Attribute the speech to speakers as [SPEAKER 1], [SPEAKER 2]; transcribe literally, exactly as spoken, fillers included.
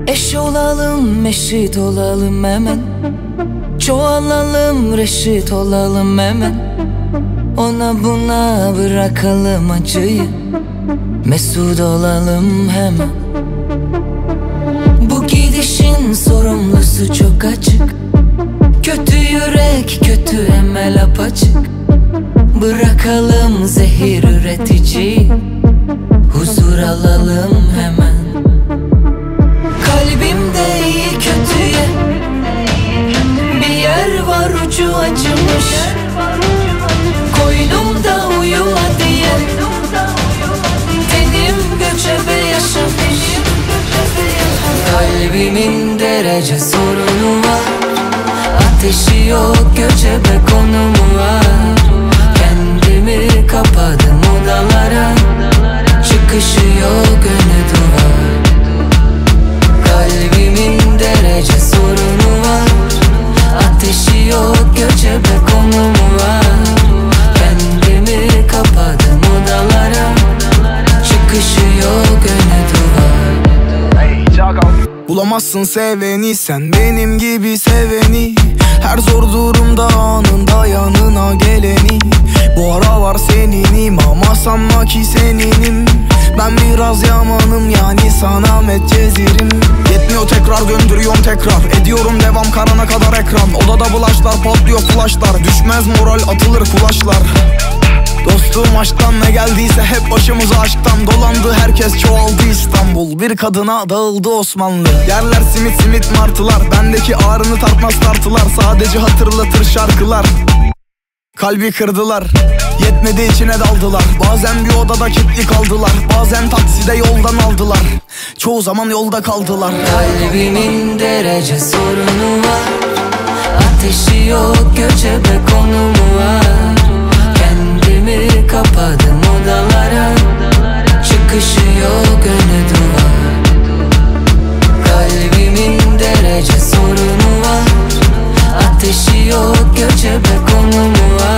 [SPEAKER 1] Eş olalım, eşit olalım hemen. Çoğalalım, reşit olalım hemen. Ona buna bırakalım acıyı, mesut olalım hemen. Bu gidişin sorumlusu çok açık. Kötü yürek, kötü emel apaçık. Bırakalım zehir üretici, huzur alalım hemen. Kalbimde iyi kötüye bir yer var, ucu acımış. Koynumda uyuma diye tenim göçebe yaşamış. Kalbimin derece sorunu var, ateşi yok, göçebe konumu var. Kendimi kapadım odalara, çıkışı yok, önü duvar. Kalbimin derece sorunu var, ateşi yok, göçebe konumu var. Kendimi kapadım odalara, çıkışı yok, önü duvar.
[SPEAKER 2] Bulamazsın seveni, sen benim gibi seveni. Her zor durumda anında yanına geleni. Bu ara var seninim ama sanma ki seninim. Ben biraz yamanım, yani sana metcezirim. Yetmiyor tekrar gönderiyorum tekrar, ediyorum devam karana kadar ekran. Odada flashlar patlıyor, flashlar düşmez moral, atılır flashlar. Dostum aşktan ne geldiyse hep başımıza aşktan dolandı. Herkes çoğaldı İstanbul, bir kadına dağıldı Osmanlı. Yerler simit simit martılar, bendeki ağrını tartmaz tartılar. Sadece hatırlatır şarkılar, kalbi kırdılar. Yetmedi içine daldılar, bazen bir odada kilitli kaldılar. Bazen takside yoldan aldılar, çoğu zaman yolda kaldılar.
[SPEAKER 1] Kalbimin derece sorunu var, ateşi yok, göçebe konumu var. Kendimi kapadım odalara, çıkışı yok, önü duvar. Kalbimin derece sorunu var, ateşi yok, göçebe konumu var.